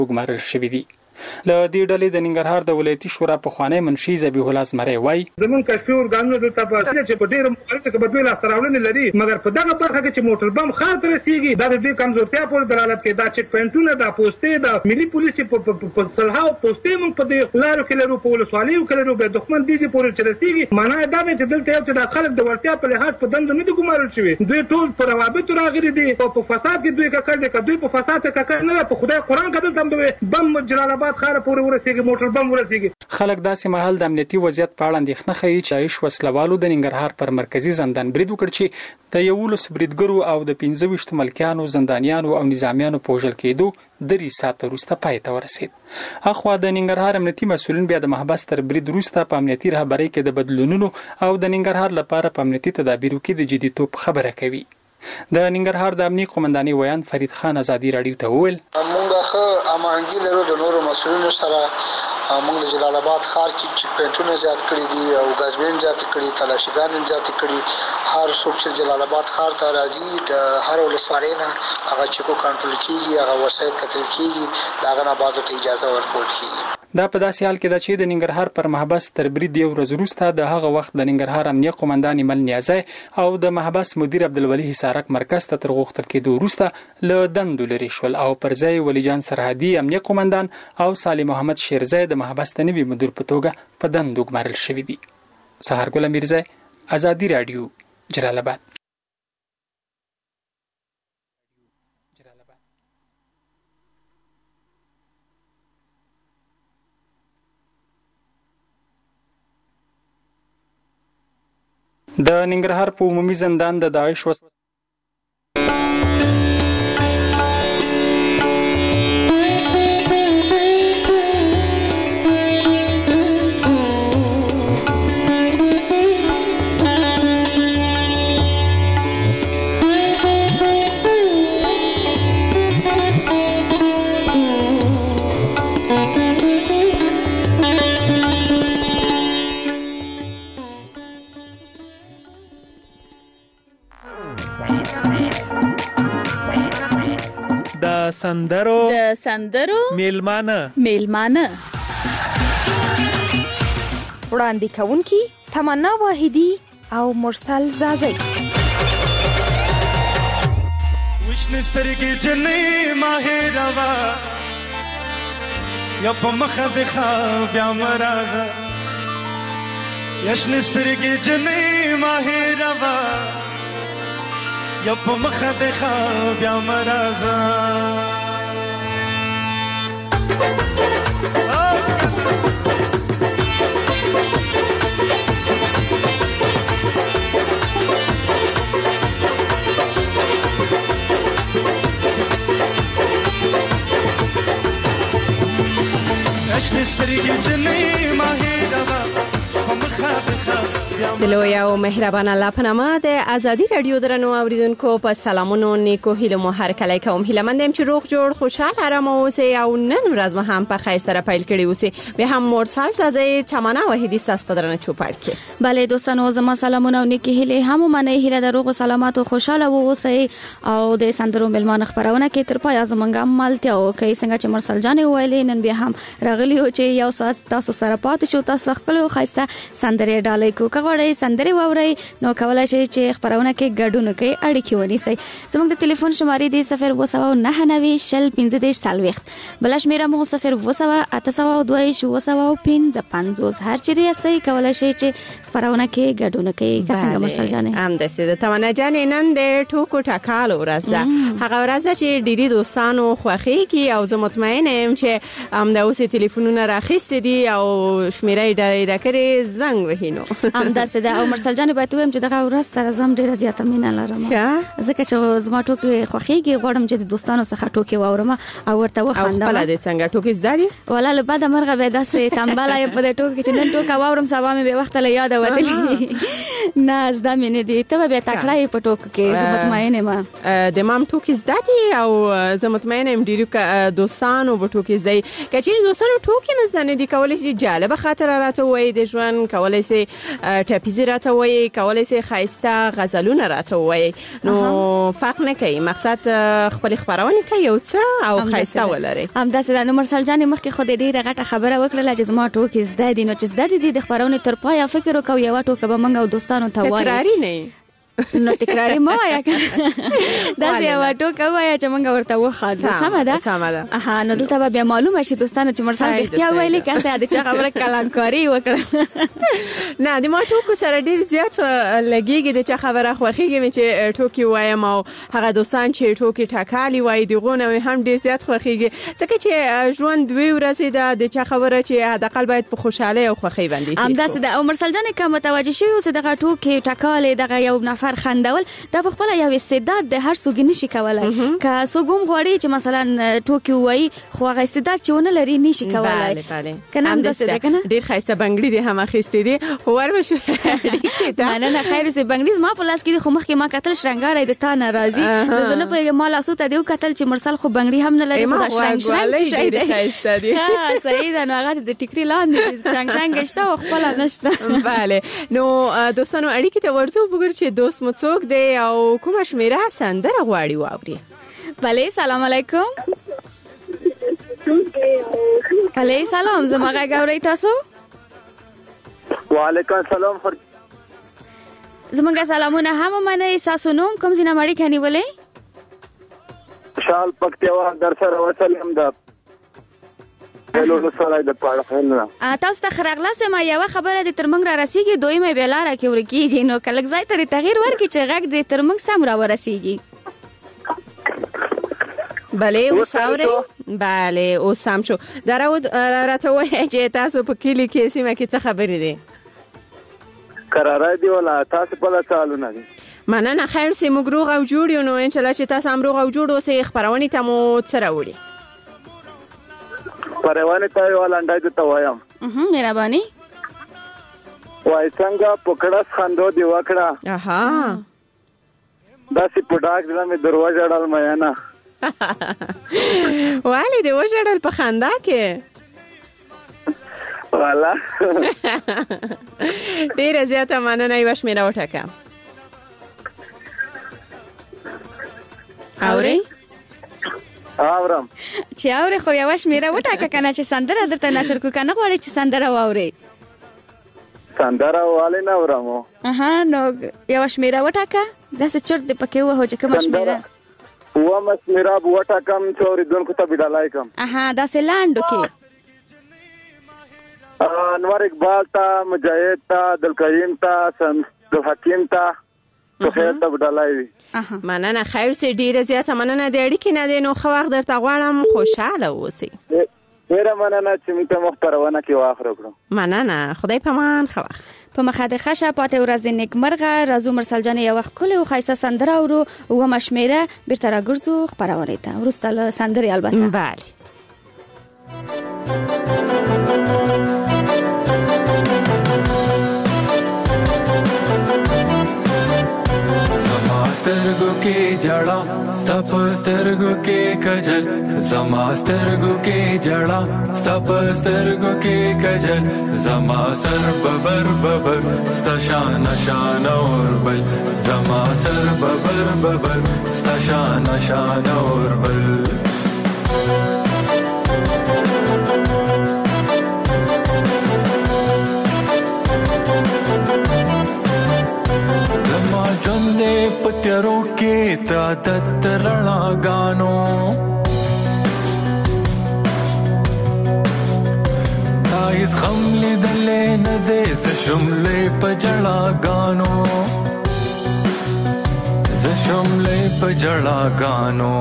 ګمارل شوي دي. له دې ډلې د ننګرهار د ولایتي شورا پخوانی منشي ذبیح الله زمری وایي زمون کشفي ارګانونو دلته په چې په ډېر مختلفه کې بدوی لاس راوړنې لري، مګر په دغه برخه کې چې موټر بم خار ته رسیږي دا د دې کمزورتیا پورې دلالت کوي. دا چیک پوینټونه د پوسټې د ملي پولیس په صلحاو پوسټې موږ په دې لارو کې لرو، په ولسوالیو کې لرو، به دښمن دې پورې چې رسیږي. معنا دا ده چې دلته یو چې د خلک د ورتیا په لحاظ په دند نه دي ګمارل شوي. دوی ټول په روابطو راغلي دي او په فساد کې دوی ککړ دي. دوی په فساد کې ککړ نه، په خدای قرآن کې دلته بم جلال آباد ښار پورې ورسیږي، موټر بم ورسیږي. خلک داسې مهال د امنیتي وضعیت په اړه اندېښنه ښیي چې عایش وسلوالو د ننګرهار پر مرکزي زندان برید وکړ چې د 11 بریدګرو او د 15 ملکیانو، زندانیانو او نظامیانو په وژل کېدو 3 ساعته وروسته پای ته ورسید. اخوا د ننګرهار امنیتي مسؤلین بیا د محبس تر برید وروسته په امنیتي رهبرۍ کې د بدلونونو او د ننګرهار لپاره په امنیتي تدابیرو کې د جديتوب خبره کوي. د ننګرهار د امنیت قومندانۍ ویان فرید خان ازادي رادیو ته وویل موږ ښه امانګي لرو د نورو مسؤلینو سره. موږ د جلال آباد ښار کې چیک پوینټونه زیات کړي دي او غازبین زیات کړي، تلاشیګان زیات کړي. هر څوک چې جلال آباد ښار ته راځي د هر ولسوالۍ نه هغه چیکو کنټرول کیږي، هغه وسایل کتل کیږي، دا غن آبادو ته اجازه ورکول کیږي. دا په داسې حال کې ده چې د ننګرهار پر محبس تر برید یو ورځ وروسته د هغه وخت د ننګرهار امنیت قومندان مل نیازی او د محبس مدیر عبدالولي حسارک مرکز ته تر غوښتل کېدو وروسته له دندو لرې شول او پر ځای ولی جان سرحدي امنیت قومندان او صالح محمد شیرزی د محبس ته نوي مدیر په توګه په دندو ګمارل شوي دي. سهارګل امیرزی، ازادي رادیو، جلال آباد. د ننګرهار په عمومي زندان د داعش د سندرو میلمانه وړاندې کوونکي تمنا واحدی او مرسل زازی. وشن سترګې جنې ماهر وا یا په مخ د خا بیا مرزا یشن سترګې جنې ماهر وا یا په مخ د خا بیا مرزا. د لوی او مهربان الله په نامه د ازادي رادیو درنو اوریدونکو په سلامونو نیکو هیله مو هر کله کوم. هیله مندم چې روغ جوړ خوشاله آرام اوسئ او نن ورځ مو هم په خیر سره پیل کړی اوسئ. به هم مرسل سازي تمنا وحیدی ساس پدرنه چوپړ کې. بله دوستانو زما سلامونه او نیکی هیله هم منه هیله د روغ سلامات او خوشاله اوسئ او د سندرو ملمان خبرونه کې تر پای زمونږه مالته او کې څنګه چې مرسل جان ویلې نن به هم راغلی او چې یو سات تاسو سره پات شو تاسو خپل خاصه سندرې ډالې کو کغړې سندرې ووري نو کولای شي چې خبرونه کې ګډون کوي اړیکې ونیسي. زموږ د ټلیفون شمارې دی 02990 شل 15 سالويخت بل شمیره مو 02822 هر چیرې استي کولای شي چې خبرونه کې ګډون کوي. څنګه مرسل جانې هم د سید تمنا جانې نن د ټوکو ټاکال ورځ ده. هغه ورځ چې ډيري دوستانو خوخي کی او زه مطمئنه يم چې هم د اوسې ټلیفونونه راخېستې دي او شمیره ډېر کړې زنګ وهینو هم د سید او مرسل جان به ته هم چې دغه ورځ سره زم ډیره زیاته مینه لرم ځکه چې زما ټوکې خوخيږي غواړم چې د دوستانو څخه ټوکې واورم او ورته وخاندم. خپل دې څنګه ټوکې زده دي ولا له بعد مرغه به داسې تنبله په دې ټوکې چې نن ټوکا واورم سبا مې به وخت له یاد وته نه زده مې نه دي ته به تکړه په ټوک کې زه مطمئنه ما د مام ټوکې زده دي او زه مطمئنه يم ډیرو دوستانو به ټوکې زده کچې دوستانو ټوکې نه زده دي کولای شي جالب خاطر راته وای د ژوند کولای شي ټپیزي راته وایي، کولای شي خایسته غزلونه راته وایي. نو فرق نه کوي، مقصد خپل خبرونه ته یو څه او خایسته ولري. همداسې د مرسل جان مخکې خو د ډیره غټه خبره وکړه چې زما ټوکې زده دي، نو چې زده دي د خبرونه تر پایه فکر وکاو یو ټوکه به موږ او دوستانو ته وایو. تکراری نه نو تکراری ما وایا دا یو ټوکه وایا چې موږ ورته وخاله. سمه ده. اها، نو دلته بیا معلومه شي دوستانو چې مرسل اختیا ویلې کاسه د چا خبره کلانکاری وکړه. نه د ما ټوکو سره ډیر زیات لګیږي، د چا خبره خوخیږي چې ټوکی وایم، او هغه دوستان چې ټوکی ټاکالي وای دیغونه هم ډیر زیات خوخیږي، ځکه چې ژوند دوی ورسې د چا خبره چې حداقل باید په خوشاله او خوخی باندې. همداسې د عمر سلجان کوم متوجه شوی اوس دغه ټوکی ټاکالي دغه یو نفر خندول دا په خپل یو استعداد د هر څوک نشي کولای. که څوک هم غواړي چې مثلا ټوکی وای خو هغه استعداد چې ونه لري نشي کولای. بله کنه همداسې ده کنه. ډیر خایسته بنگړي دي هم اخیستې دي، خو ور شو نه خیر سي بنگړي ما په لاس کې خو مخکې ما قتل شرنګار د تا ناراضي د زنه په ما لاسو ته دیو قتل چې مرسل خو بنگړي هم نه لري، خو شرنګ چې شي دی خایسته دي. ها صحیح ده. نو هغه د ټیکري لاندې شرنګ شته او خپل نشته. بله. نو دوستانو اړیکې ته ورڅو وګور چې دوست مو څوک دی او کومه شمیره سندره غواړي واوري. بله سلام علیکم. بله سلام، زما غږ اورئ تاسو؟ وعلیکم السلام. زمونږ سلامونه هم منئ. تاسو نوم کوم ځای نه اړیکه نیولې؟ شال پکتیوا در سره وسلم ده. تاسو ته خراغلاس ما یو خبره د ترمنګ را رسیږي، دویمه بیلاره کې ورکیږي، نو کله ځای ته تغییر ورکړي چې غږ د ترمنګ سم را ورسیږي. بله اوس اورئ؟ بله اوس سم شو. راته وایئ چې تاسو په کلي کې سیمه کې څه خبرې دي؟ قراره دی ولا تاسو په لا چالونه دي؟ مننه خیر سي، موږ روغ او جوړ یو، نو ان شاء الله چې تاسو هم روغ او جوړ اوسئ. خبرونه ته مو څه راوړي؟ پروانه ته یو لاندای ته وایم. مهرباني. وای څنګه پکړه خندو دی وکړه. اها دا سی پډاک دې مې دروازه ډال مې نه. والی دې وژړل په خندا کې. والا ډیره زیاته مننه. یو شمیره وټاکه. اورئ؟ اورم. چې اورئ خو یو شمیره وټاکه کنه چې سندره درته نشر کو کنه غواړي چې سندره واورئ. سندره والے نه اورم. اها نو یو شمیره وټاکه. دا څه چرته پکې وه چې کوم شمیره؟ و مسمیرا بوټا کم چوري دونکو ته بډالای کم. اها دا سلاندو کې انور اقبال تا مجاهد تا دلکریم تا سمد حکیم تا تو خیر ته بډالای وي. مننه خیر سي، ډیره زیاته مننه. د اړیکې نه دی نو خو وخت درته غواړم خوشاله اوسئ. ډیره مننه چې موږ ته محترمانه کې واخره کړو. مننه، خدای پامان. خو وخت په مخه د خشه پاتې ورځ د نیکمرغه. راځو مرسل جان یو وخت کله خایسته سندره اورو و مشمیره بیرته راګرځو خبرونه ته ورسته له سندرې البته. بله سترګو کې جړا ستپ سترګو کې کجل، زما سترګو کې جړا ستپ سترګو کې کجل، زما سر ببر ببر ستا شان شان اور بل، زما سر ببر ببر ستا شان شان اور بل. پتیرو کې تا د رڼا غانو تایس خملې دلې نه دې ز شملې پجړا غانو ز شملې پجړا غانو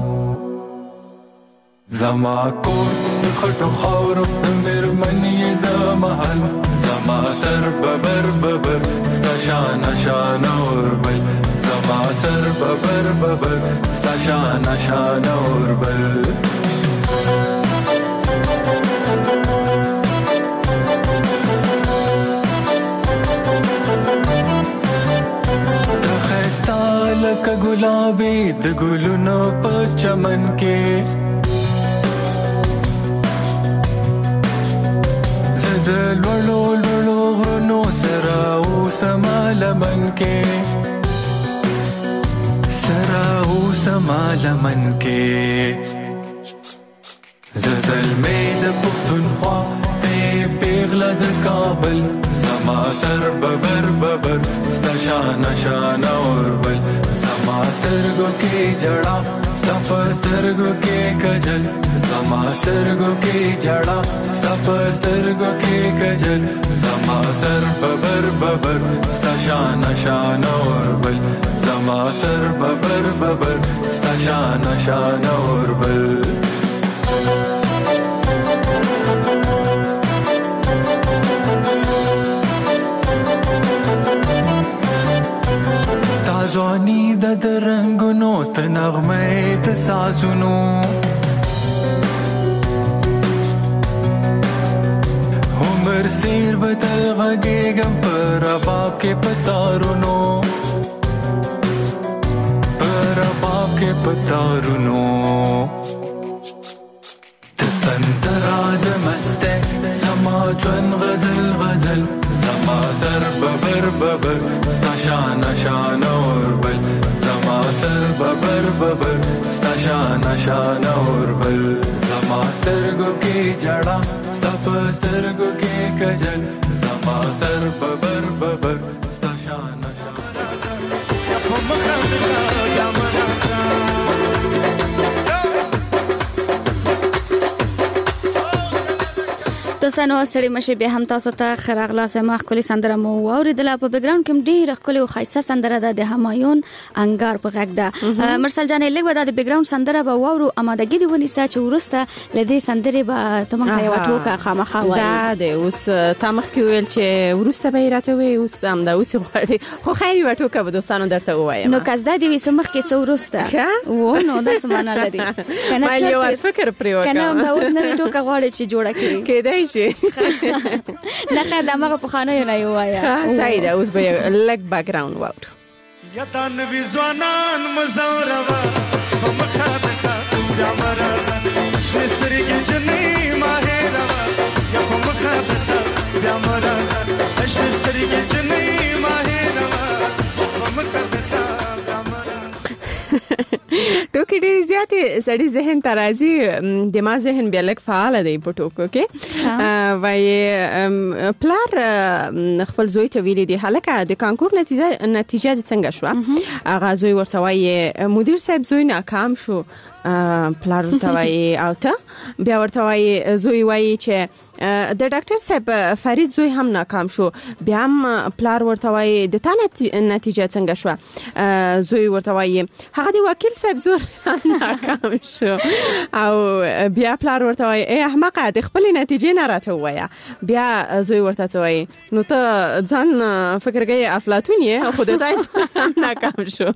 زما کو خټو خاورو مرمنې د محل، زما سر ببر ببر ستا شان شان اور بل، زما سر ببر ببر ستا شان شان اور بل. خستا لکه ګلابي د ګلونو په چمن کې، د لولو لولو غرونو سره لمن کې زلزلې د پښتونخوا ته پیغله د کابل زما سر ببر ببر ستا شان شان اوربل زما سترګو کې جړا ستا په سترګو کې کجل زما سترګو کې جړا ستا په سترګو کې کجل زما سر ببر ببر ستا شان شان اوربل زما سر ببر ببر ستا شان شان اوربل ځواني د رنگونو ته نغمه د سازونو عمر سیر بدل غږېږم په رباب کې پتارونو په رباب کې پتارونو د سندرا د مسته سما ژوند غزل غزل زما سر ببر ببر ستا شان شان اوربل زما سر ببر ببر ستا شان شان اوربل زما سترګو کې جړا ستا په سترګو کې کجل زما سر ببر ببر ستا شان شان دوستانو ستړي مشه به هم تاسو ته خراغلا سما خولي سندره مو اوریدله په بیک ګراوند کې ډیره خولي او خاصه سندره ده د همایون انګار په غږ ده مرسل جان لګ ودا د بیک ګراوند سندره به وورو امادګي دی ونیسه چې ورسته لدې سندره به تمه یو ټوکه خامخا وایي دا د اوس تمخ کې ویل چې ورسته به راته وي اوس هم دا اوس غواړي خو خیر یو ټوکه به دوستانو درته وایم نو کزدا دی وسمخ کې سورسته و نو دا سمانه لري کنه یو فکر پریوکا کنه دا اوس نوې ټوکه غواړي چې جوړه کړي کېدای شي نه خدامه په خانه نه یو وایا صحیح ده اوس به لګ بیک ګراوند واورو یا دانوی ځوانان مزوروا په مخه دخه بیا مرغه شنستري کې جنې ماهروا یا په مخه دخه بیا مرغه شنستري کې جنې ماهروا په مخه دخه بیا مرغه ټوکې ډېرې زیاتې سړي ذهن ته راځي دماغ ذهن بیا لږ فعال دی په ټوکو کې وایي پلار خپل زوی ته ویلي دي هلکه د کانکور نتیجه دې څنګه شوه هغه زوی ورته وایي مدیر صاحب زوی ناکام شو پلار ورته وایي او ته بیا ورته وایي زوی وایي چې د ډاکټر صاحب فرید زوی هم ناکام شو بیا هم پلار ورته وایي د تا نتیجه څنګه شوه زوی ورته وایي هغه د وکیل صاحب زوی هم ناکام شو او بیا پلار ورته وایي ای احمقه د خپل نتیجې نه راته ووایه بیا زوی ورته وایي نو ته ځان فکر کوي افلاطون یې خو د تا هم ناکام شو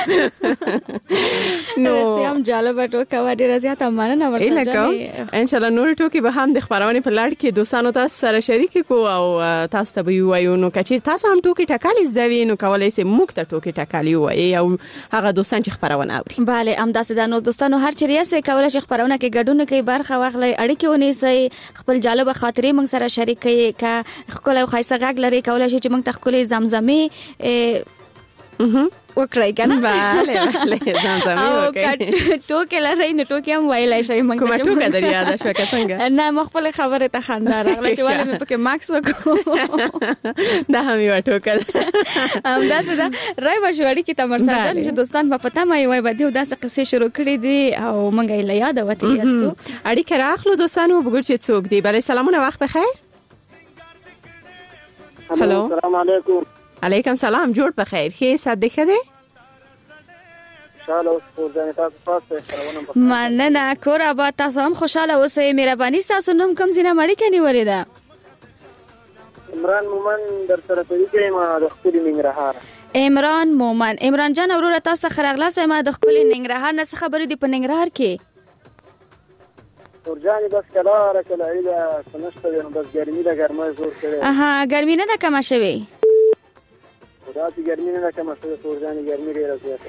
نو هم جالب ټوکه و ډیره زیاته مننه ورسره ان شاء الله نور ټوکې به هم د خبرونه په لړ کې دوستانو تاسو سره شریک کو او تاسو ته وایو نو کچیر تاسو هم ټوکې ټکالې زوی نو کولای سي موږ ته ټوکې ټکالې وایي او هغه دوستان چې خبرونه اوري bale همداسې د نو دوستانو هر چیرې سره کولای شي خبرونه کې ګډون کوي برخه واخلي اړیکې ونیسي خپل جالب خاطرې موږ سره شریک کوي کا خپل خاصه غږ لري کولای شي چې موږ تخکلې زمزمه وکړای کنه bale زمزمه وکړي ټوکې لري نو ټوکې هم وایلای شي موږ کومه ټوکه در یاد شو که څنګه نه مخبل خبره ته خندار راغله چې ولې مې پکې ماکس وکړو دا هم یو ټوکه همداسې دا راي بشوړی کې تمرسل جان چې دوستان په پته مې وای بده داسې قصې شروع کړې دي او موږ یې یاد وته یاستو اړیکه راخلو دوستانو وګور چې څوک دی bale سلامونه وخت بخیر هلو السلام علیکم علیکم سلام جوړ بخیر خې صد خده خوشاله اوسئ تاسو پاسه مننه کور آباد تاسو هم خوشاله اوسئ مهرباني تاسو نوم کوم زینه مړی کني ولې ده عمران مومن در سره طریقې ما د خپل ننګرهار عمران جان وروره تاسو ته خراغلا سم د خپل ننګرهار نه خبرې دی په ننګرهار کې ورجاني بس کلا راکله ایله سمشته نو بس ګرمي ده ګرمه زور کړي ګرمي نه ده کما شوی راځي ګرمي نه کوم څه ورځاني ګرمي ډیره زیاته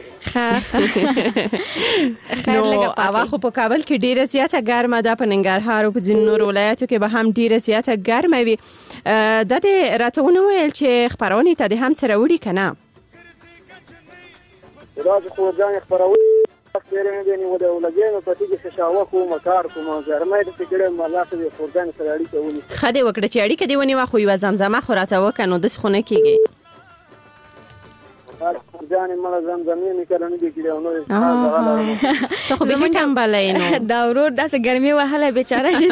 نو هوا خو په کابل کې ډیره زیاته ګرمه ده په ننګرهار او په ځینو نور ولایتو کې به هم ډیره زیاته ګرمه وي د دې راتونه ویل چې خبرونه ته هم سره وړي کنه راځي خو ورځاني خبرونه وخت نه دی نیولې او لګې نو پاتې کې شاوه کوم کار کوم ګرمه د فکرې مله څه فورګان سره اړیکه ونی خدای وکړه چې اړیکه دی ونی واخو یو زمزمه خوراته وکنو د خونه کېږي ځان مله زمزمې می کړنه دي کړو نو ته خو به ټمبلې نو دا ورور داسې ګرمي وهله بیچاره چې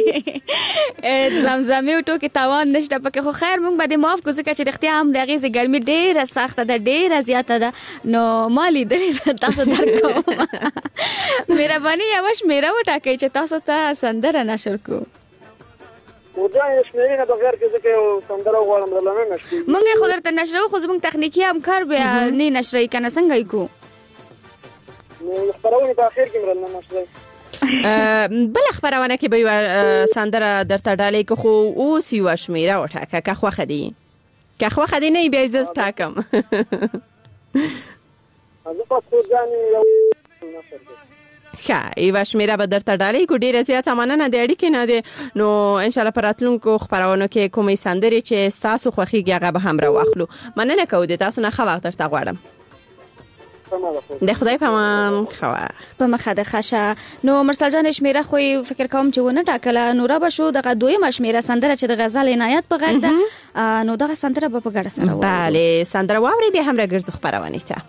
زمزمې او ټوکې تاوان نشته پکې خو خیر مونږ باندې معاف کو ځکه چې رښتیا هم دغه ګرمي ډېره سخته ده ډېره زیاته ده نو مالي دلې تاسو درکو مهرباني یو شمیره وټاکئ چې تاسو ته سندره نشر کو ودا شمیره بغیر کې ځکه سندره غواړم دلته نشته مونږ خو درته نشرو خو زموږ تخنیکی همکار به نه نشري کنه څنګه یې کو نو خبرونه په اخر کې مرنه نشته بل خبرونه کې به سندره درته ډالې کو خو اوس یو شمیره وټاکه که خو خدي نه بیا عزت ټاکم زه په خو ځان یو نشر ښه یو شمیره به درته ډالې کو ډیره زیاته مننه د اړیکې نه دی نو ان شاء الله پراتلونکو خبرونو کې کومې سندرې چې تاسو خوښیږي هغه به هم راوخلو مننه کوو د تاسو نه ښه وخت درته غواړم د خدای په امان خو په مخه د خشه نو مرسل جان شمیره خو فکر کوم چې ونه ټاکله نو را به شو دغه دویمه شمیره سندره چې د غزل عنایت په غږ ده نو دغه سندره به په ګډه سره بله سندره واوري به هم راګرځو خبرونه ته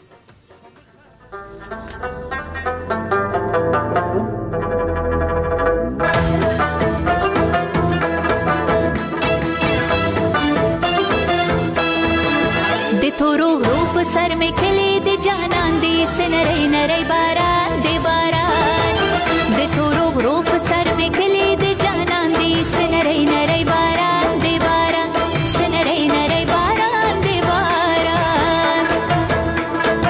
تورو غروب سر میں کلی دے جانان دی سنرے نرے باران دے باران دے تورو غروب سر میں کلی دے جانان دی سنرے نرے باران دے باران سنرے نرے باران دے باران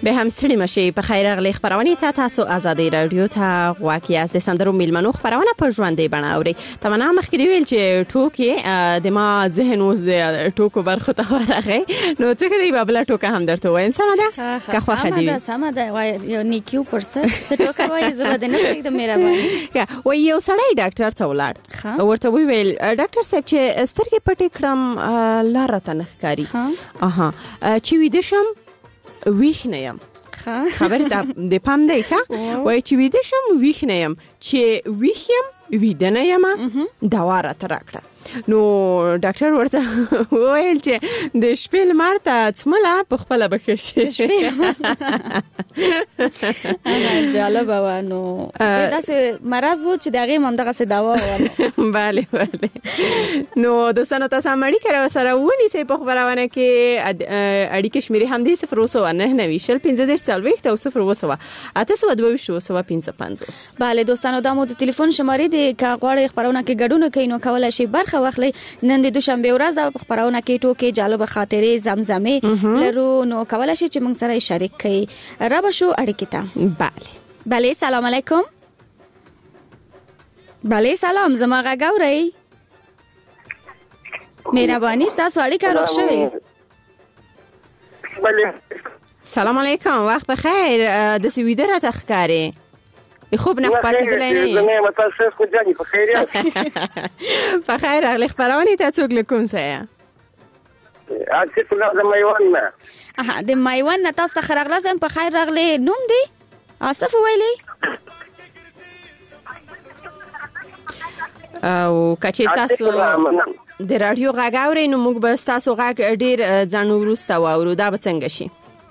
به هم ستړي مشي. په خیر راغلی خبرونه ته تاسو آزادي رادیو ته غواړئ از سندرو میلمنو خبرونه په ژوندې بڼه اوري. تمنا مخکې دی ویل چې ټوکې د ما ذهن اوس د ټوکو برخه ته ورغی. نو څه کوي بابلا ټوکه هم درته وایم سم ده؟ که خو خدي سم ده وای یو نیکیو پرسر ته ټوکه وای زبد نه پرېږدم مهرباني. وای یو سړی ډاکټر ته ولاړ ورته ویل ډاکټر صاحب چې سترګې پټې کړم لار ته نه ښکاري. اها چې ویده شم ویښ نه یم. خبر د پام دی ښه وای چې ویده شم ویښ نه یم چې ویښ یم ویده نه یم دوا راته راکړه. نو ډاکټر ورته وویل چې د شپې لمر ته څمله په خپله به ښه شي. جالبه وه. نو داسې مرض و چې د هغې هم همدغسې دوا وه. بله بله. نو دوستانو تاسو هم اړیکه راسره ونیسئ په خپرونه کې. اړیکې شمېرې همدې 009 او 0 بله دوستانو دا مو د تلیفون شمارې دی که غواړئ خپرونه کې ګډون کوئ نو کولی شئ برخه واخلئ. نن د دوشنبه ورځ د خبرونه کې ټوکې جالب خاطرې زمزمې لرو نو کولی شئ چې موږ سره شریک کړئ. را به شو اړیکې ته. بله سلام علیکم. بله سلام زما غږ اورئ؟ مهرباني ستاسو اړیکه روغ شوې. سلام علیکم وخت بخیر. داسې ویده راته ښکارې خوب نه پاتېدلی نه یې؟ په خیر راغلی خپرونې ته څوک له کوم ځایه؟ د میوند نه. د میوند نه تاسو ته ښه راغلاست. په خیر راغلی نوم دی آصف ویلی او که چېرې تاسو د راډیو غږ اورئ نو موږ به ستاسو غږ ډېر ځان وروسته واورو. دا به څنګه شي؟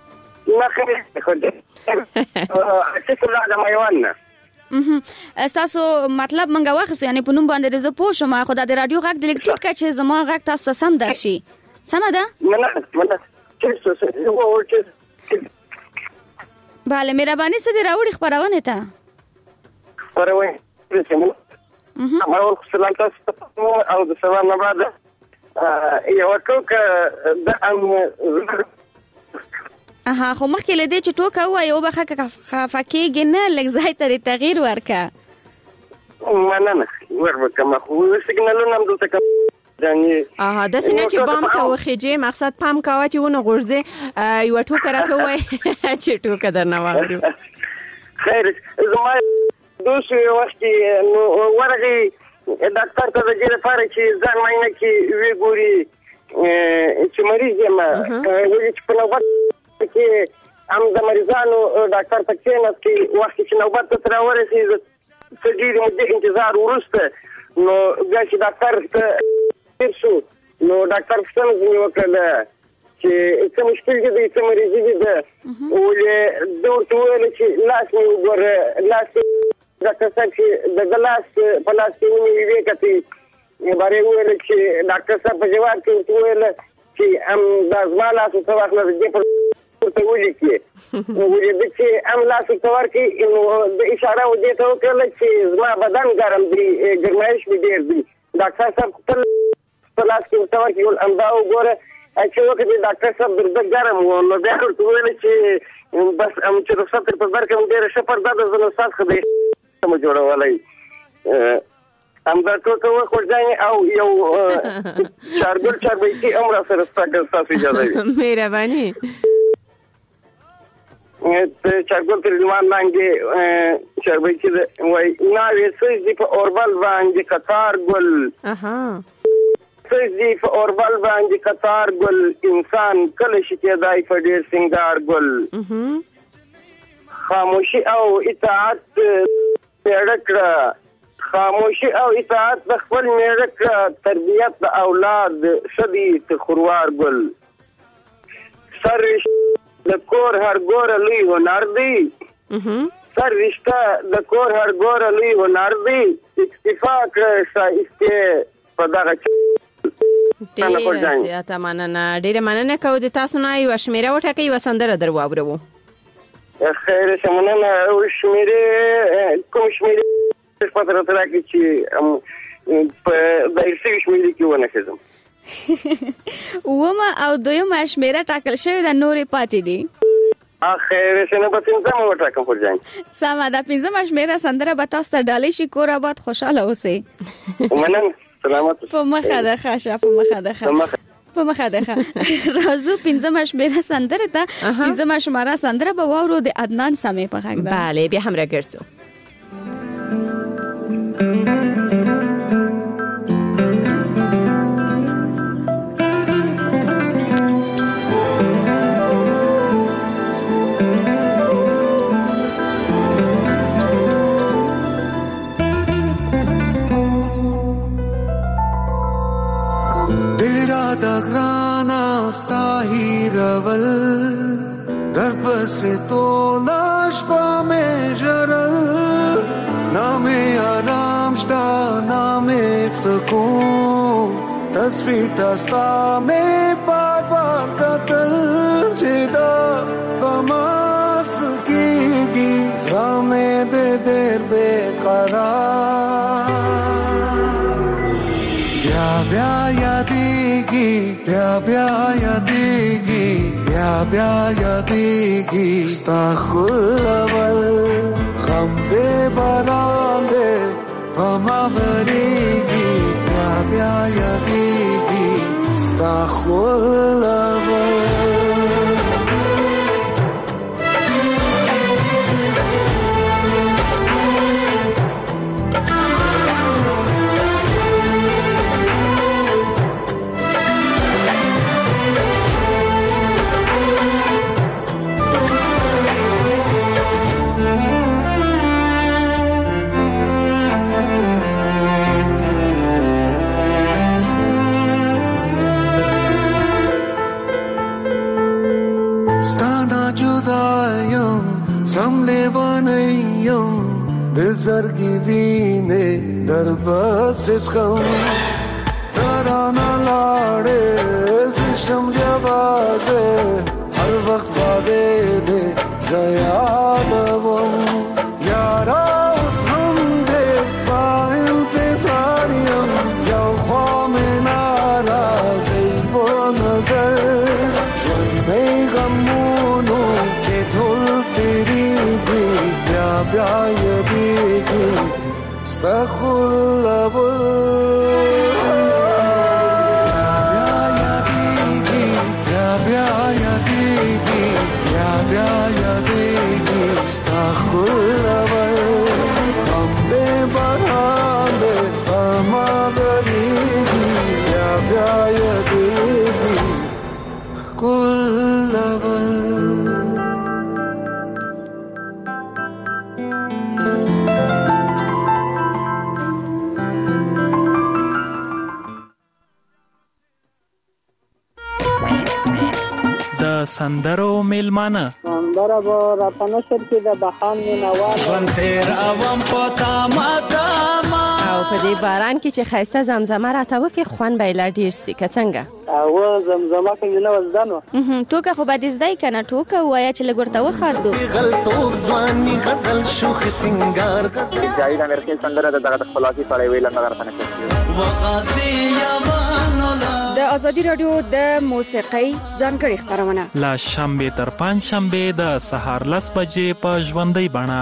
ستاسو مطلب منګه واخیستو یعنی په نوم باندې زه پوه شوم خو دا د راډیو غږ د لیک ټیټ کړه چې زما غږ تاسو ته سم درشي. سمه ده؟ بله مهرباني څه دې راوړي خپرونې ته؟ او د سبا نه بعد یوه ټوکه خو مخکې له دې چې ټوکه ووایې وبخښه که خفه کېږې نه لږ ځای ته دې تغییر ورکړه. مننه وربکړم خو سیګنالونه هم دلته داسې نه چې بام ته وخېجې مقصد پام کوه چې ونه غورځې یوه ټوکه راته ووایې چې ټوکه درنه واورو. خیر زما دوست یو وخت نو ورغی ډاکټر ته د دې لپاره چې ځان معاینه کې وی ګوري چې مریض یم وایي چې په نوبت کې هم د مریضانو ډاکټر ته کېناست کې وخت چې نوبت ته راورسېږي څه ډېرې مودې انتظار وروسته نو بیا چې ډاکټر ته تېر شو نو ډاکټر پوښتنه ځینې وکړله چې څه مشکل دي څه مریضي دي ده ولې ده ورته وویله چې لاس مې وګوره لاس ډاکټر صاحب چې د ده لاس په لاس کې ونیوي ویې کتې باره یې وویله چې ډاکټر صاحب په جواب کې ورته وویله چې دا زما لاس ورته واخله د دې پر ورته ولیکې ولې ده چې هم لاس ورته ورکړي نو د اشاره دې ته وکړله چې زما بدن ګرم دی ګرمایش مې ډېر دی ډاکټر صاحب خپل په لاس کې ورته ورکړي همدا وګوره چې وکړې ډاکټر صاحب د ده ګرم و نو بیا ورته وویله چې بس چې رخصت درته درکړم ډېره ښه پرده ده زه نو ستاسو خدای سمه جوړولی همدا ټوکه وخوړځانې او یو چارګل چاربیتي هم را سره ستا که ستاسو اجازه وي مهرباني چارګل تر لمر لاندې چاربیتي ده وایي ناوې سوچ دي په اوربل باندې قطار ګل سوچ دي په اوربل باندې قطار ګل انسان کله شي کېدای په ډېر سنګار ګل خاموشي او اطاعت پیړه کړه خاموشي او اطاعت د خپل میړه کړه تربیت د اولاد شدي ته خوروار ګل سر د کور هر ګوره لوی هنر دی سر رشته د کور هر ګوره لوی هنر دی اکتفا کړه شایسته په دغه ډېره زیاته مننه ډېره مننه کوو د تاسو نه یوه شمېره وټاکئ یوه سندره در واورو. خیر شه مننه شمېرې کوم شمېرې پته راته راکړي چې په دایر شوي شمېرې کې ونښځم. اومه او دویمه شمېره ټاکل شوې ده نورې پاتې دي. خیر شنو په پنځم وټاکم پر جان سمه ده 15 شمیره سندره به تاسو ته ډالۍ شي کور آباد خوشاله اوسئ مننه سلامت په مخه ده ښه په مخه ده راځو 15 شمیره سندره ته 15 شمیره سندره به واورو د عدنان سمې په غږ ده بله بیا هم راګرځو से तो लाश पा में जरल नामे आराम शता नामे सुकून तस्वीर दस्ता में बार बार कत्ल जिदा बमास की रामे दे देर बेकरार ब्या यादेगी ब्या यादेगी ब्या यादेगी स्ताखुलवल गम दे बरांदे बमावरेगी ब्या यादेगी स्ताखुलवल Zargi vine dar bas kham tarana lade zisham jawaze har waqt wade de zayadavam yara hum de ba intizariyam yaw kham narazai bo nazar shun mein ghamuno ke dhul teri bhi bya Stakhulabul Bya yadegi Stakhulabul Hamde barhande Amadarigi Bya yadegi Kullabul سندرو میلمانه سندره به راپنشر کې د بخان مینوال ژوند تیر اوم پتا ماته او په دې باران کې چې خایسته زمزمه راته وکړي خوند به یې لا ډېر سي که څنګه او زمزمه کې نه وزدانو ټوکه خو به دې زده یې که نه ټوکه ووایه چې لږ ورته وخاندو غلطوب ځواني غزل شوخ سنګار جاوید امرخیل سندره د دغه خپلواکي سړی ویل نه راپنشر وقاسي یمانولا د ازادي رادیو د موسیقۍ ځانګړي خبرونه لا شنبه تر پنځشنبه د سهار 10 بجې په ژوندۍ بڼه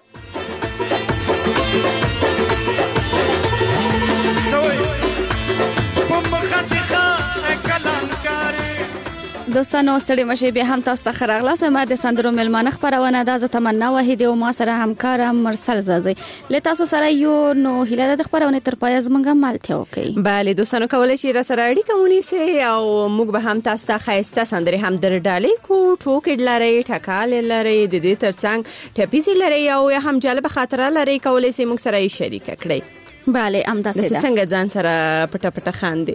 دوستانو ستړي مشه به هم تاسو ته خراغلاس ما د سندرو ملمانه خبرونه د تمنا وحید او ما سره همکار مرسل زازي له تاسو سره یو نو هیله د خبرونه تر پای زمونږه مالته وکي bale دوستانو کولای شئ را سره اړیکه ونیسئ او موږ به هم تاسو ته خایسته سندري هم در ډالۍ کو ټوکې لري ټکال لري د دې ترڅنګ ټپیزي لري او هم جالب خاطره لري کولای شئ موږ سره یې شریک کړئ bale امدا سره څنګه ځان سره پټه پټه خاندي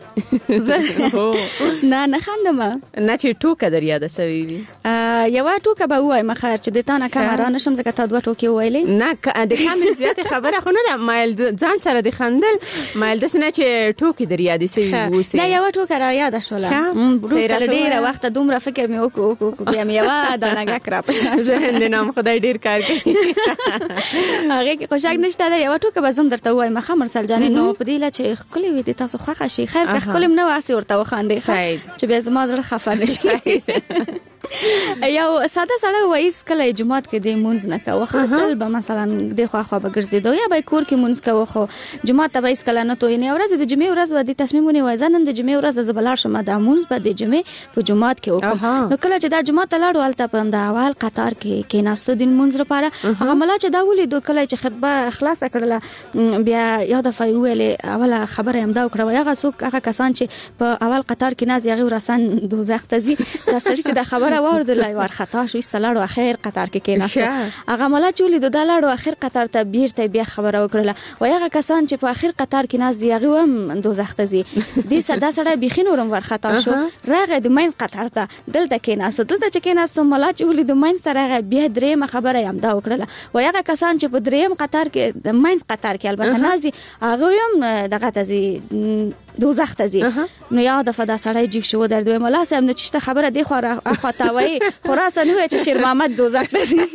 نه خاندم نه چې ټوکه در یاد سوي وي یو ټوکه به وای مخیر چې د تا نه کامرا نشم ځکه تا دوه ټوکې ویلې نه د کامل زیاته خبره خو نه ده مایل ځان سره د خندل مایل د سنه چې ټوکې در یاد سوي وسی نه یو ټوکه را یاد شوله بروسته ډیره وخت دومره فکر مې وکړ بیا مې یو دانګه کراپ ذهن دې نام خدای ډیر کار کوي هغه کې خوشاک نشته یو ټوکه به زم درته وای مخه مرسل جانې نو په دې لا چې خپلې وې د تاسو خوښه شي خیر که خپلم نه واسي ورته وخاندې چې بیا زما زړه خفه نشي یو ساده سره وایس کله جمعات کې د مونږ نه کوه خپل به مثلا د خو به ګرځیدو یا به کور کې مونږ کوه خو جمعات ته وایس کله نه توې نه ورځ د جمعې ورځ و د تصمیمونه وایزن د جمعې ورځ زبلار شمه د مونږ به د جمعې په جمعات کې وکړو نو کله چې دا جمعات لاړو الته په د اول قطار کې ناستو د مونږ لپاره هغه ملا چې دا ولې دوه کله چې خطبه خلاص کړله بیا یو دفعه ویلې اوله خبره هم دا وکړه هغه څوک هغه کسان چې په اول قطار کې ناز یغي ورسان دوزخ ته زی دا سړي چې د خبره واردل ور خطا شو استلاړو اخر قطار کې کېناست هغه ملا چې ولید د لاړو اخر قطار ته بیرته بیا خبره وکړه و هغه کسان چې په اخر قطار کې ناز یغي هم دوزخ ته زی دې صدا سره بيخي نورم ور خطا شو راغه د مینز قطار ته دلته کېناست دلته چې کېناست ملا چې ولید د مینز سره بیا درېم خبره هم دا وکړه و هغه کسان چې په درېم قطار کې د مینز قطار کې البته ناز دي هغه هم دغه ته زی دوزخ ته زی نو یا د فدا سړی جیب شو در دوی مولا صاحب نو چې خبره دی خو راخوتاوي خلاص نه وای چې شیر محمد دوزخ ته زی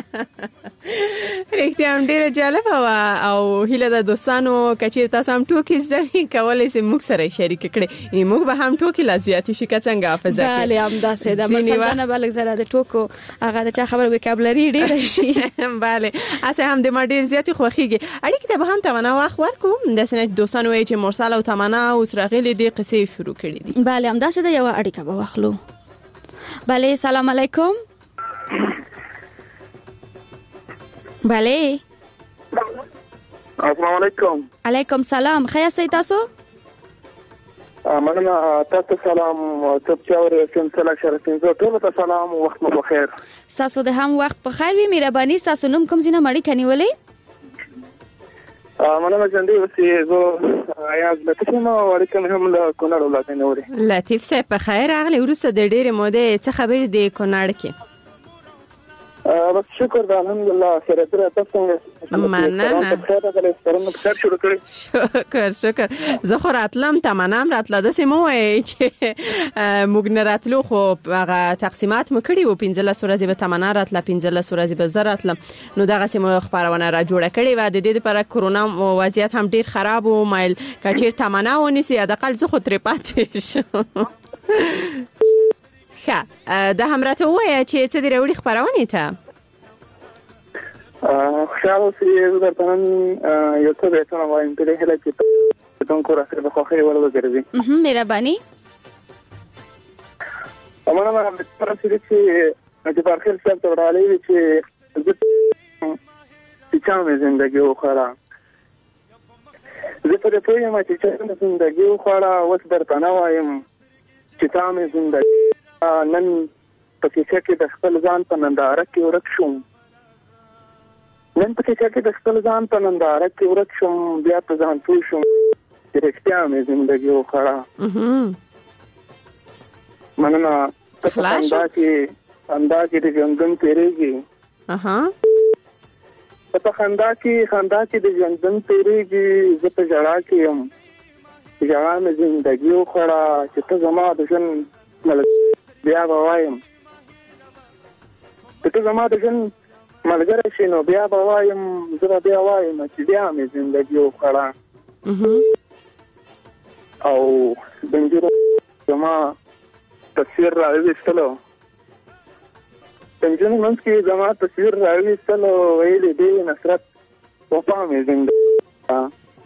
رښتیا هم ډیره جالبه و او هیله د دوستانو کچیر تاسو هم ټوکی زده کولای سي موږ سره شریک کړي موږ به هم ټوکی لازیاتي شي څنګه حافظه کې بله هم دا سه د مسجانه بلک زره د ټوکو هغه د چا خبر وکابلری ډیره شي بله اسه هم د ما ډیر زیاتی خوخیږي اړیکه ته به هم تمنا واخ ورکوم د سنت دوستانو وای چې مرسل او تمنا اوس راغلي دي قصې شروع کړې دي بله هم دا سه د یو اړیکه به واخلو بله سلام علیکم بله السلام علیکم علیکم سلام خیر سي تاسو مننه تاسو سلام تب چاور سلسله شرفین زه ټول ته سلام وخت مو بخیر تاسو د هم وخت په خیر وي مهرباني تاسو نوم کوم زینه مړی کنيولې مننه جندي وسې زه یا لطیف ما وړکه مهم له کونړ ولایت نه وری لطیف صاحب په خیر اغلی ورسته د ډېرې موده څه خبر دی کونړ کې بس شکر ده الحمدلله خیره تر تاسو مننه شکر زه خو راتلم تمنام راتله د سیمو چې موږ نه راتلو خو هغه تقسیمات مو کړی و 15 ورځې به تمنا راتله 15 ورځې به زه راتلم نو دغه سیمو خبرونه را جوړه کړې و د دې لپاره کرونا وضعیت هم ډیر خراب و مایل کچیر تمنا ونیسي اقل زه خو ترې پاتې شم دا هم راته وایه چې څه دی راوړي خبرونې ته خوشحال اوسئ زه درته نن یو څه بهتونه وایم په دې هیله چې دونکو را سره به خوښۍ ول وګرځي مهرباني مننه بهتره چې جبار خیل صاحب ته وړاندې وي چې زه چا مې زندګي وخوړه زه په دې پوهېږم چې چا مې زندګي وخوړه اوس درته نه وایم چې چا مې زندګي نن په کیسه کې د خپل ځان په ننداره کې ورک شوم نن په کیسه کې د خپل ځان په ننداره کې ورک شوم بیا په ځان پوه شوم چې رښتیا مې زندګي وخوړه مننه په خندا کې د ژوندون تېرېږي په خندا کې د ژوندون تېرېږي زه په ژړا کې یم ژړا مې زندګي وخوړه چې ته زما د ژوند بیا به وایم چې ته زما د ژوند ملګری شې نو بیا به وایم زه به بیا وایم چې بیا مې زندګي وخوړه او د نجونو زما تصویر راویستلو د نجونو منځ کې زما تصویر راویستلو ویلې دی نصرت وفا مې زندګي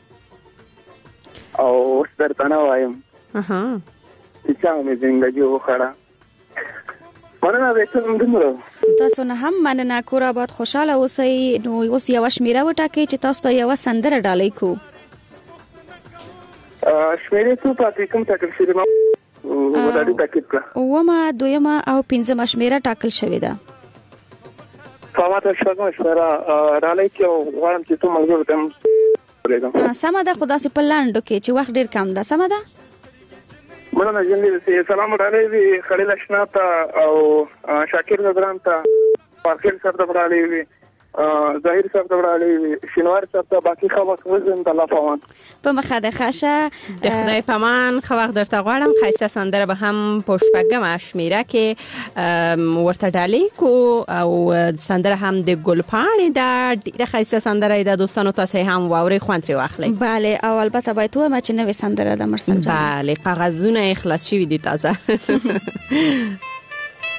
او اوس درته نه وایم چې چا مې زندګي وخوړه مننه بیتون دومره تاسو نه هم مننه کور آباد خوشاله اوسئ نو اوس یو شمیره وټاکئ چې تاسو ته یو سندره ډالۍ کو شمیره څو پاتې کوم ټاکل شوی ما ولادي تاکید کړه ومه دویمه او پنځمه شمیره ټاکل شوی ده فامات شپږمه شمیره ډالۍ کې غواړم چې ته ملګرو ته سمه ده خدا سي په لاندو کې چې وخت ډیر کم ده سمه ده مننه جنګي سلام علیکم خلیل اشنا ته او شاکر زدران ته فاخر صاحب ته وړاندې ظاهر صاحب ته وړاندې شینوار صاحب ته باقي خبر وزن د الله پامان په مخه د خاشه د خدای پامان خو وخت درته غواړم خاصه سندره به هم پښپګم شمیره کې ورته ډالۍ کو او سندره هم د ګلپاڼې د ډیره خاصه سندره د دوستانو تاسو هم واوري خوانتري واخلي bale او البته باید تو ما چې نوې سندره د مرسل جان bale کاغذونه اخلاص شوی دي تازه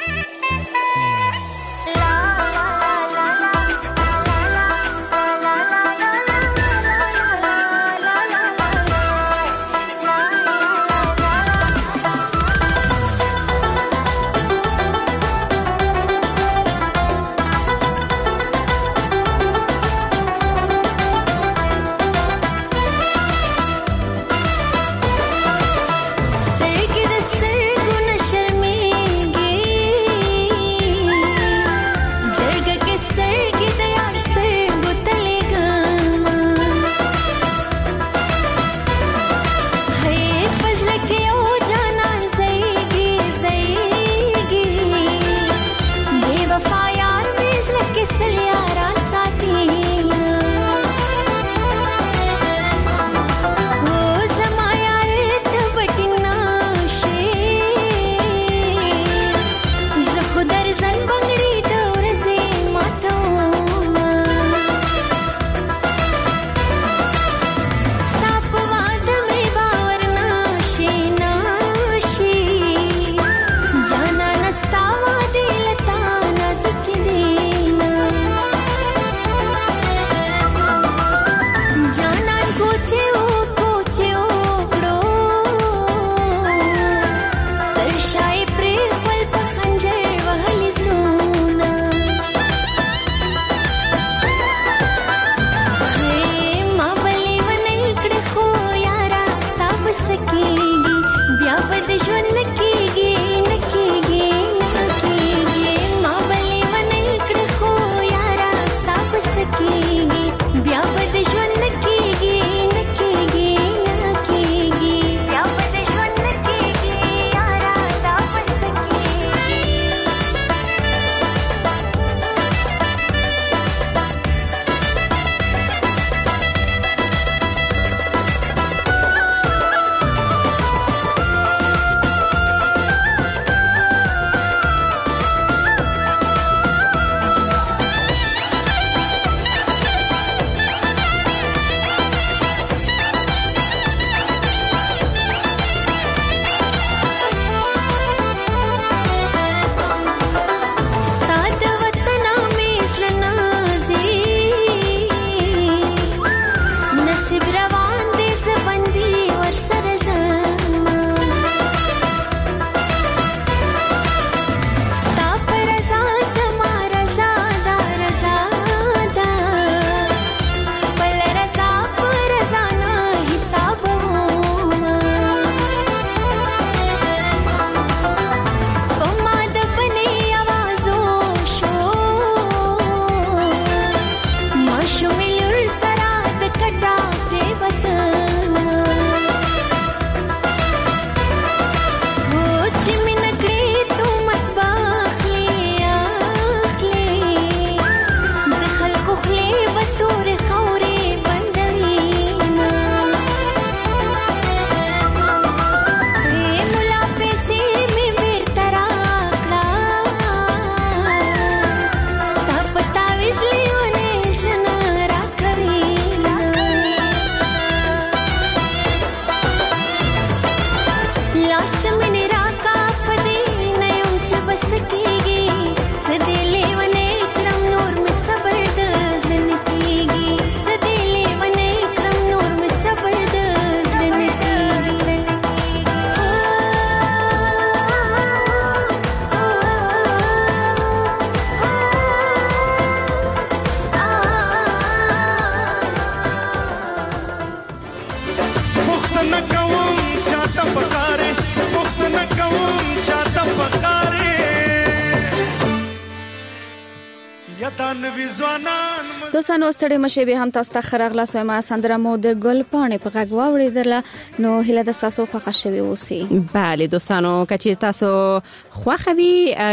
دوستانو ستړي مشه به هم تاسو ته خرغلا سوما سندره مو د ګل پاڼې په غږ واوریدله نو هله د تاسو خوښ شوي اوسي. bale دوستانو کچې تاسو خوښوي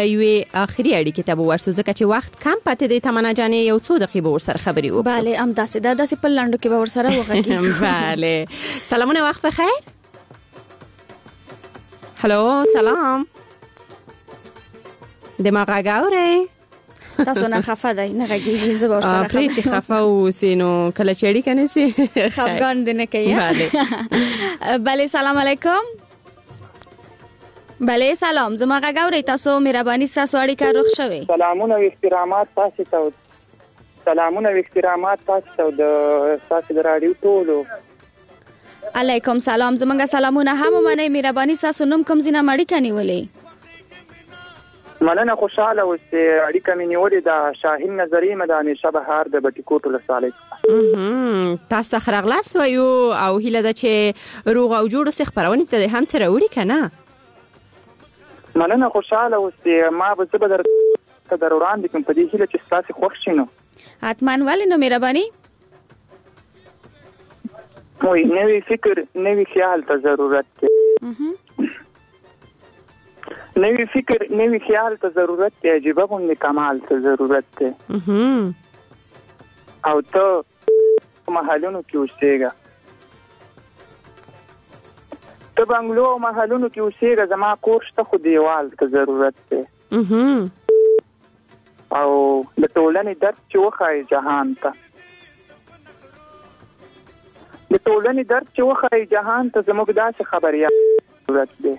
یو اخري اړیکه ته ورسو ځکه چې وخت کم پاتې دی تمنا جانې یو څو دقیقې ور سره خبري وکړو. bale ام داسې په لاندو کې ور سره وغږی. bale سلامونه وخت بخیر. هلو سلام دماغ غاوري تاسو نه خفه دی نه غږیږي زه به سره خفه چې خفه وسینو کله چړی کنه سي خفګان دې نه کوي. bale bale سلام علیکم بله سلام زما غاوري تاسو مهرباني تاسو اړیکه روغ شوي سلامونه او احترامات تاسو ته د تاسو د رادیو ټولو علیکم سلام زمونږ سلامونه هم منئ مهرباني تاسو نوم کوم زینه اړیکه نیولې مننه خوشاله اوسئ اړیکه مې نیولې د شاهین نظری مداني شبهار د بټیکوټ ولسوالۍ تاسو ته خراغلاس وایو او هیله ده چې روغ او جوړ اوسئ خبرونه ته هم سره وړي کنه مننه خوشاله اوسئ ما به زه به در وړاندې کوم په دې هیله چې تاسو خوښ شئ نو حتماً ولې نو مهرباني وای نوې فکر نوې خیال ته ضرورت دی نوې فکر نوې خیال ته ضرورت دی عجیب غوندې کمال ته ضرورت دی او ته محلونو کې اوسېږه ته بنګلو محلونو کې اوسېږه زما کور شته خو دیوال ته ضرورت دی او د ټولنې درد چې وښایي جهان ته د ټولنې درد چې وښایي جهان ته زموږ داسې خبریال ضرورت دی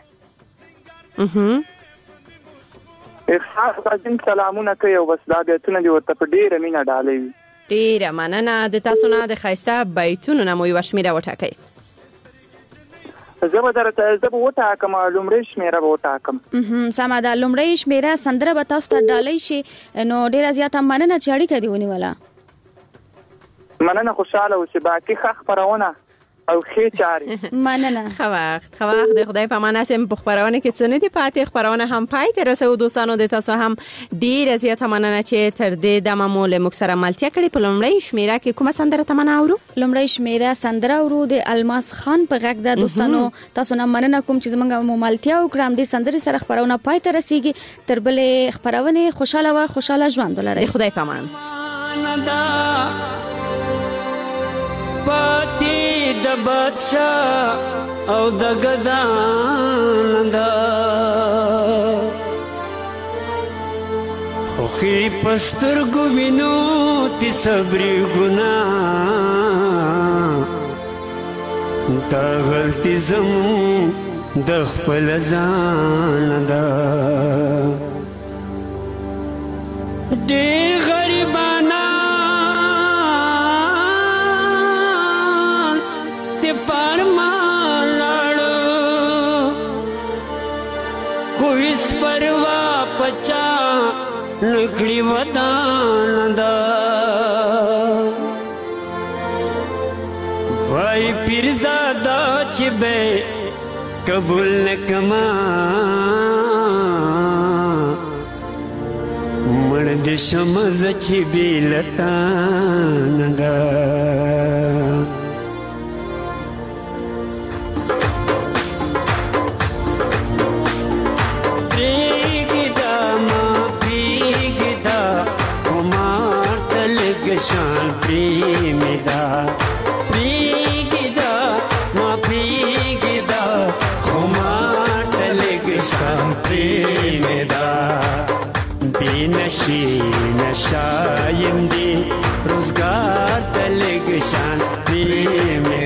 احساس راځم سلامونه کوي او بس دا بیتونه دې ورته په ډېره مینه ډالوي ډېره مننه د تاسو نه د ښایسته بیتونو نه مو یوه شمېره وټاکئ زه به وټاکم لومړۍ شمېره به وټاکم سمه ده لومړۍ شمېره سندره به تاسو ته ډالۍ شي نو ډېره زیاته مننه چې اړیکه دې ونیوله مننه خوشاله اوسئ باقي ښه خپرونه او ښې چارې مننه ښه وخت د خدای په امان هسې په خپرونه کې څه نه دي پاتې خپرونه هم پای ته رسوو دوستانو د تاسو هم ډېره زیاته مننه چې تر دې دمه مو له موږ سره ملتیا کړې په لومړۍ شمېره کې کومه سندره تمنا اورو لومړۍ شمېره سندره اورو د الماس خان په غږ ده دوستانو تاسو نه مننه کوم چې زموږ مو ملتیا وکړم د سندرې سره خپرونه پای ته رسیږي تر بلې خپرونه خوشاله ژوند ولرئ د خدای په امان پاتی د بادشاہ او د گدان دا خوخی پستر گو وینو تی صبری گنا دا غلطی زمون د خپل ځان دا دی غریبانا پرما لاړو کوئی سپروا پچا نکړي ودان دا وای پیرزادا چې به قبول نکما مړ دې شمز چې بیلتان دا شان پریمدا پریګدا ما پریګدا خما تلګ شان پریمدا بینشي نشایم دی روزګار تلګ شان پریمدا